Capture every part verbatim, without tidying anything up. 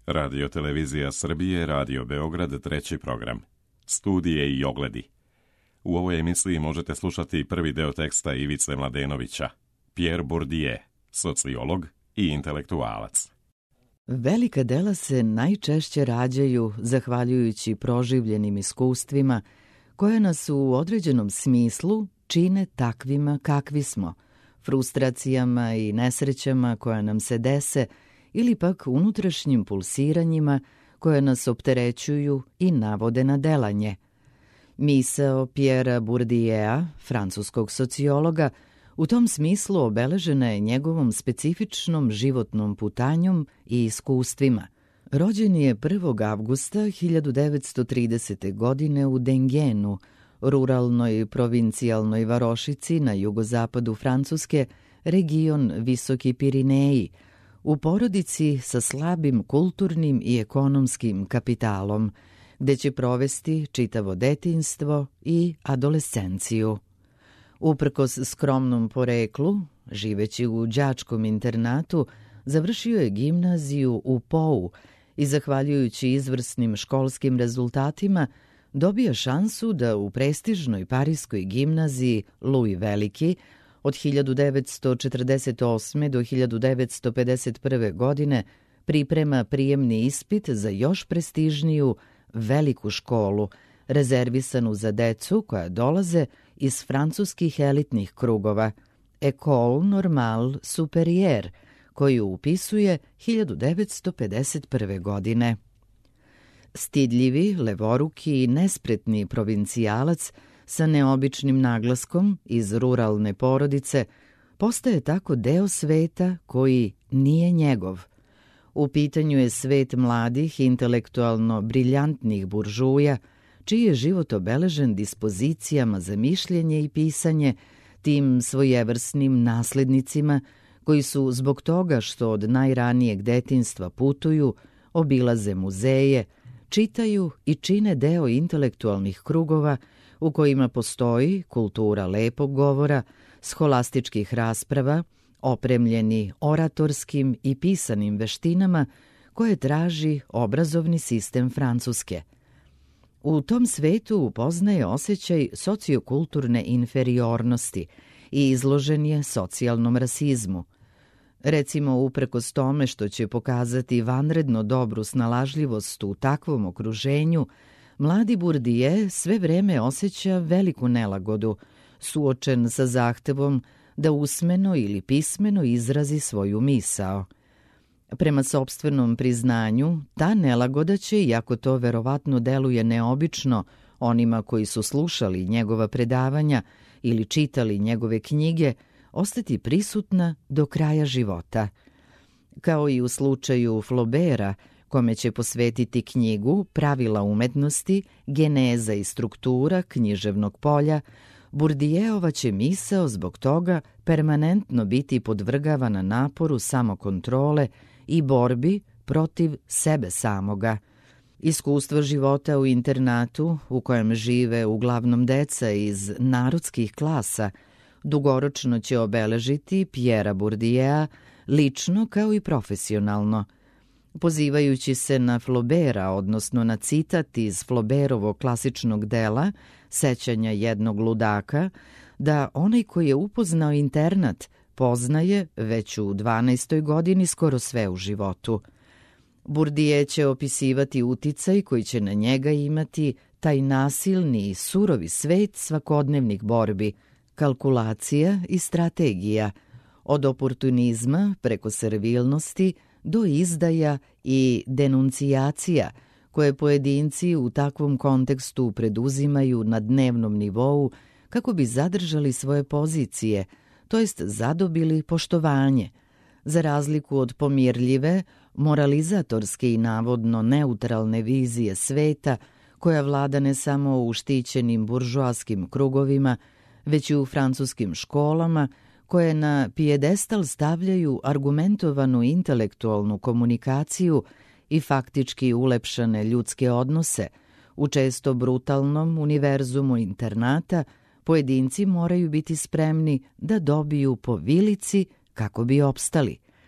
Radio Televizija Srbije, Radio Beograd, treći program. Studije i ogledi. U ovoj emisiji možete slušati prvi deo teksta Ivice Mladenovića, Pierre Bourdieu, sociolog i intelektualac. Velika dela se najčešće rađaju zahvaljujući proživljenim iskustvima koje nas u određenom smislu čine takvima kakvi smo, frustracijama i nesrećama koja nam se dese ili pak unutrašnjim pulsiranjima koje nas opterećuju i navode na delanje. Misao Pierrea Bourdieu, francuskog sociologa, u tom smislu obeležena je njegovom specifičnom životnom putanjom i iskustvima. Rođen je prvog avgusta hiljadu devetsto tridesete. godine u Dengenu, ruralnoj provincijalnoj varošici na jugozapadu Francuske, region Visoki Pirineji, u porodici sa slabim kulturnim i ekonomskim kapitalom, gde će provesti čitavo detinjstvo i adolescenciju. Uprkos skromnom poreklu, živeći u đačkom internatu, završio je gimnaziju u Pou i, zahvaljujući izvrsnim školskim rezultatima, dobija šansu da u prestižnoj parijskoj gimnaziji Louis Veliki od hiljadu devetsto četrdeset osme. do hiljadu devetsto pedeset prve. godine priprema prijemni ispit za još prestižniju veliku školu, rezervisanu za decu koja dolaze iz francuskih elitnih krugova, École Normale Supérieure, koju upisuje hiljadu devetsto pedeset prve. godine. Stidljivi, levoruki i nespretni provincijalac sa neobičnim naglaskom iz ruralne porodice postaje tako deo sveta koji nije njegov. U pitanju je svet mladih, intelektualno briljantnih buržuja, čiji je život obeležen dispozicijama za mišljenje i pisanje, tim svojevrsnim naslednicima koji su zbog toga što od najranijeg detinjstva putuju, obilaze muzeje, čitaju i čine deo intelektualnih krugova u kojima postoji kultura lepog govora, scholastičkih rasprava, opremljeni oratorskim i pisanim veštinama koje traži obrazovni sistem Francuske. U tom svetu upoznaje osjećaj sociokulturne inferiornosti i izložen je socijalnom rasizmu. Recimo, uprkos tome što će pokazati vanredno dobru snalažljivost u takvom okruženju, mladi Bourdieu sve vreme osjeća veliku nelagodu, suočen sa zahtevom da usmeno ili pismeno izrazi svoju misao. Prema sopstvenom priznanju, ta nelagoda će, iako to verovatno deluje neobično onima koji su slušali njegova predavanja ili čitali njegove knjige, ostati prisutna do kraja života. Kao i u slučaju Flaubera, kome će posvetiti knjigu Pravila umetnosti, geneza i struktura književnog polja, Bourdieuova će misao zbog toga permanentno biti podvrgavana naporu samokontrole i borbi protiv sebe samoga. Iskustvo života u internatu, u kojem žive uglavnom deca iz narodskih klasa, dugoročno će obeležiti Pierrea Bourdieu lično kao i profesionalno. Pozivajući se na Flaubera, odnosno na citat iz Flauberovog klasičnog dela Sećanja jednog ludaka, da onaj koji je upoznao internat poznaje već u dvanaestoj godini skoro sve u životu. Bourdieu će opisivati uticaj koji će na njega imati taj nasilni i surovi svet svakodnevnih borbi, kalkulacija i strategija, od oportunizma preko servilnosti do izdaja i denuncijacija koje pojedinci u takvom kontekstu preduzimaju na dnevnom nivou kako bi zadržali svoje pozicije, to jest zadobili poštovanje, za razliku od pomirljive, moralizatorske i navodno neutralne vizije sveta koja vlada ne samo u štićenim buržoaskim krugovima, već i u francuskim školama koje na pijedestal stavljaju argumentovanu intelektualnu komunikaciju i faktički ulepšane ljudske odnose. U često brutalnom univerzumu internata pojedinci moraju biti spremni da dobiju po vilici kako bi opstali.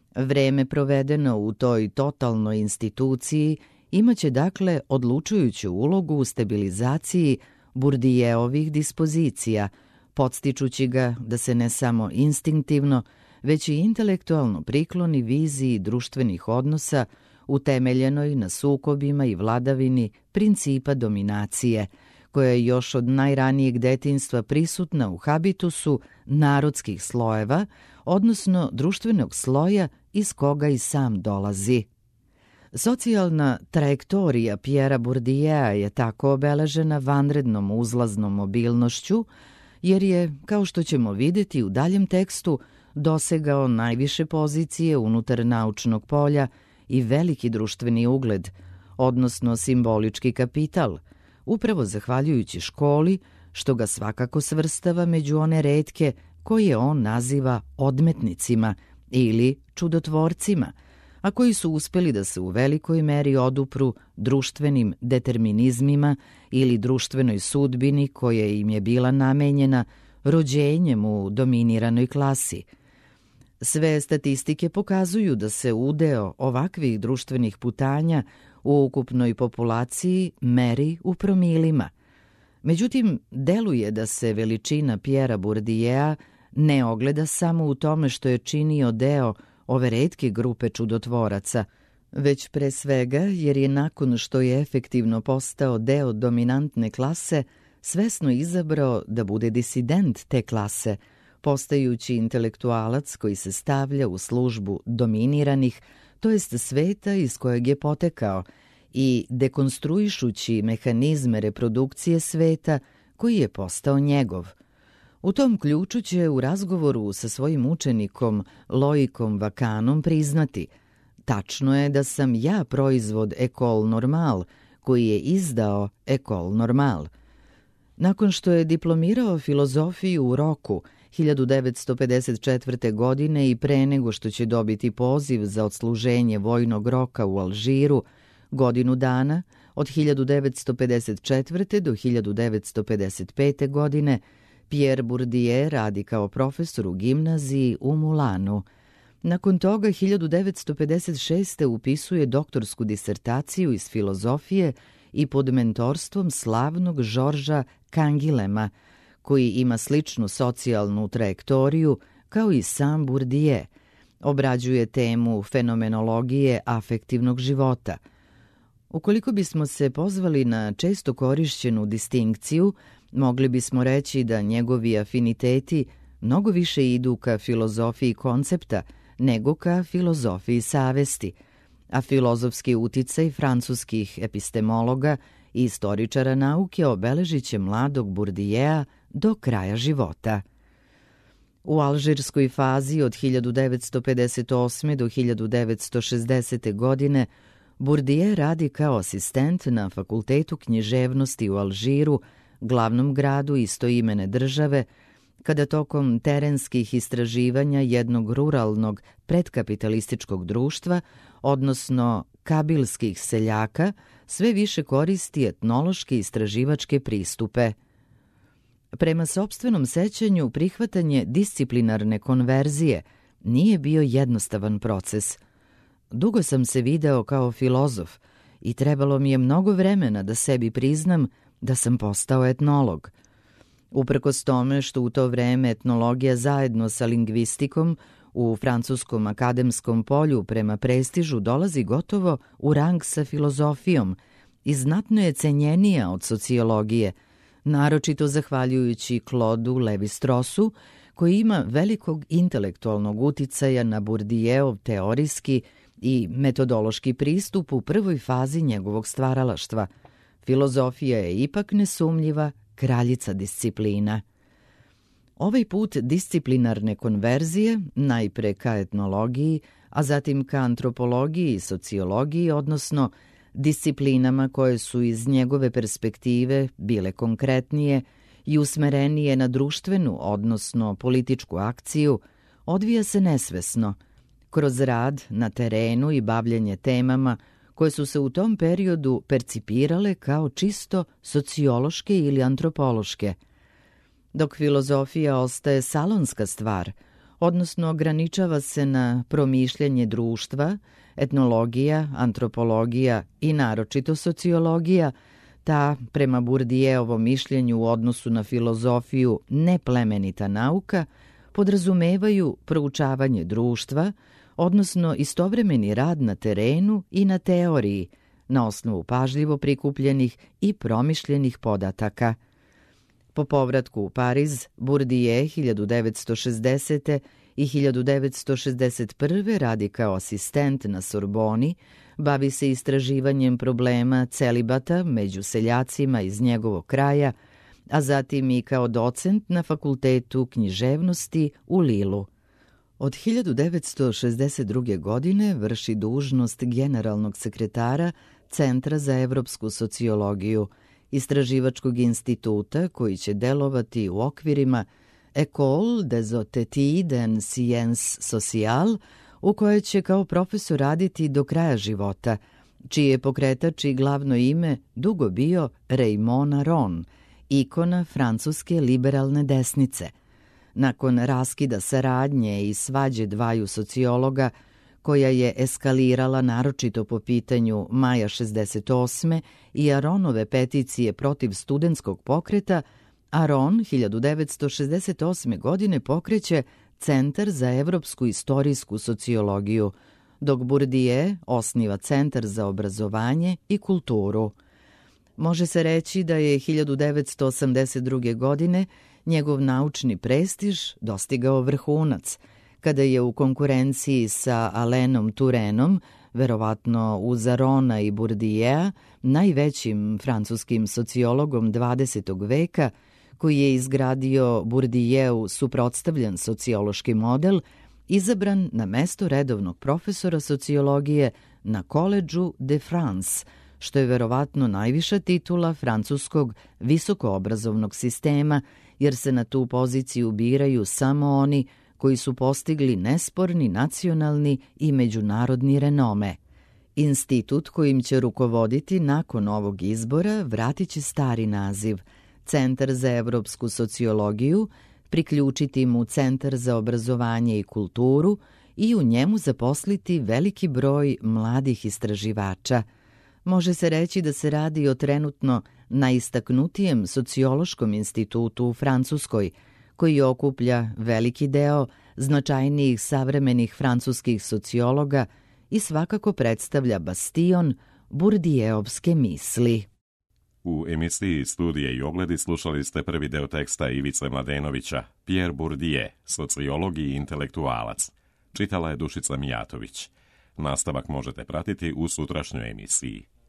Vreme provedeno u toj totalnoj instituciji imaće dakle odlučujuću ulogu u stabilizaciji Bourdieuovih dispozicija, podstičući ga da se ne samo instinktivno, već i intelektualno prikloni viziji društvenih odnosa utemeljenoj na sukobima i vladavini principa dominacije, koja je još od najranijeg detinjstva prisutna u habitusu narodskih slojeva, odnosno društvenog sloja iz koga i sam dolazi. Socijalna trajektorija Pierra Bourdieu'a je tako obeležena vanrednom uzlaznom mobilnošću, jer je, kao što ćemo vidjeti u daljem tekstu, dosegao najviše pozicije unutar naučnog polja i veliki društveni ugled, odnosno simbolički kapital, upravo zahvaljujući školi, što ga svakako svrstava među one retke koje on naziva odmetnicima ili čudotvorcima, a koji su uspeli da se u velikoj meri odupru društvenim determinizmima ili društvenoj sudbini koja im je bila namenjena rođenjem u dominiranoj klasi. Sve statistike pokazuju da se udeo ovakvih društvenih putanja u ukupnoj populaciji meri u promilima. Međutim, deluje da se veličina Pierra Bourdieu'a ne ogleda samo u tome što je činio deo ove retke grupe čudotvoraca, već pre svega jer je nakon što je efektivno postao deo dominantne klase, svesno izabrao da bude disident te klase, postajući intelektualac koji se stavlja u službu dominiranih, to jest sveta iz kojeg je potekao, i dekonstruišući mehanizme reprodukcije sveta koji je postao njegov. U tom ključu će u razgovoru sa svojim učenikom Loikom Vakanom priznati: tačno je da sam ja proizvod École Normale, koji je izdao École Normale. Nakon što je diplomirao filozofiju u Roku hiljadu devetsto pedeset četvrte. godine i pre nego što će dobiti poziv za odsluženje vojnog roka u Alžiru, godinu dana, od hiljadu devetsto pedeset četvrte. do hiljadu devetsto pedeset pete. godine, Pierre Bourdieu radi kao profesor u gimnaziji u Mulanu. Nakon toga hiljadu devetsto pedeset šeste. upisuje doktorsku disertaciju iz filozofije i pod mentorstvom slavnog Žorža Kangilema, koji ima sličnu socijalnu trajektoriju kao i sam Bourdieu. Obrađuje temu fenomenologije afektivnog života. Ukoliko bismo se pozvali na često korišćenu distinkciju, mogli bismo reći da njegovi afiniteti mnogo više idu ka filozofiji koncepta nego ka filozofiji savesti, a filozofski uticaj francuskih epistemologa i istoričara nauke obeležit će mladog Bourdieu'a do kraja života. U alžirskoj fazi od hiljadu devetsto pedeset osme. do hiljadu devetsto šezdesete. godine Bourdieu radi kao asistent na Fakultetu književnosti u Alžiru, glavnom gradu istoimene države, kada tokom terenskih istraživanja jednog ruralnog predkapitalističkog društva, odnosno kabilskih seljaka, sve više koristi etnološke istraživačke pristupe. Prema sopstvenom sećanju, prihvatanje disciplinarne konverzije nije bio jednostavan proces. Dugo sam se video kao filozof i trebalo mi je mnogo vremena da sebi priznam da sam postao etnolog. Uprkos tome što u to vreme etnologija zajedno sa lingvistikom u francuskom akademskom polju prema prestižu dolazi gotovo u rang sa filozofijom i znatno je cenjenija od sociologije, naročito zahvaljujući Claudu Lévi-Strossu, koji ima velikog intelektualnog uticaja na Bourdieuov teorijski i metodološki pristup u prvoj fazi njegovog stvaralaštva. Filozofija je ipak nesumnjiva kraljica disciplina. Ovaj put disciplinarne konverzije, najpre ka etnologiji, a zatim ka antropologiji i sociologiji, odnosno disciplinama koje su iz njegove perspektive bile konkretnije i usmerenije na društvenu, odnosno političku akciju, odvija se nesvesno, kroz rad na terenu i bavljenje temama koje su se u tom periodu percipirale kao čisto sociološke ili antropološke. Dok filozofija ostaje salonska stvar, odnosno ograničava se na promišljanje društva, etnologija, antropologija i naročito sociologija, ta, prema Bourdieuovom mišljenju u odnosu na filozofiju, neplemenita nauka, podrazumevaju proučavanje društva, odnosno istovremeni rad na terenu i na teoriji, na osnovu pažljivo prikupljenih i promišljenih podataka. Po povratku u Pariz, Bourdieu hiljadu devetsto šezdesete. i hiljadu devetsto šezdeset prve. radi kao asistent na Sorboni, bavi se istraživanjem problema celibata među seljacima iz njegovog kraja, a zatim i kao docent na Fakultetu književnosti u Lilu. Od hiljadu devetsto šezdeset druge. godine vrši dužnost generalnog sekretara Centra za evropsku sociologiju, istraživačkog instituta koji će delovati u okvirima École des études en sciences sociales, u kojoj će kao profesor raditi do kraja života, čiji je pokretač i glavno ime dugo bio Raymond Aron, ikona francuske liberalne desnice. Nakon raskida saradnje i svađe dvaju sociologa, koja je eskalirala naročito po pitanju maja šezdeset osme. i Aronove peticije protiv studentskog pokreta, Aron hiljadu devetsto šezdeset osme. godine pokreće Centar za evropsku istorijsku sociologiju, dok Bourdieu osniva Centar za obrazovanje i kulturu. Može se reći da je hiljadu devetsto osamdeset druge. godine njegov naučni prestiž dostigao vrhunac, kada je u konkurenciji sa Alainem Tourenom, verovatno uz Arona i Bourdieu, najvećim francuskim sociologom dvadesetog veka, koji je izgradio Bourdieu suprotstavljen sociološki model, izabran na mesto redovnog profesora sociologije na Collège de France, što je verovatno najviša titula francuskog visokoobrazovnog sistema, jer se na tu poziciju biraju samo oni koji su postigli nesporni nacionalni i međunarodni renome. Institut kojim će rukovoditi nakon ovog izbora vratit će stari naziv Centar za evropsku sociologiju, priključiti mu Centar za obrazovanje i kulturu i u njemu zaposliti veliki broj mladih istraživača. Može se reći da se radi o trenutno najistaknutijem sociološkom institutu u Francuskoj, koji okuplja veliki deo značajnijih savremenih francuskih sociologa i svakako predstavlja bastion Bourdieuovske misli. U emisiji Studije i ogledi slušali ste prvi deo teksta Ivice Mladenovića, Pierre Bourdieu, sociolog i intelektualac. Čitala je Dušica Mijatović. Nastavak možete pratiti u sutrašnjoj emisiji.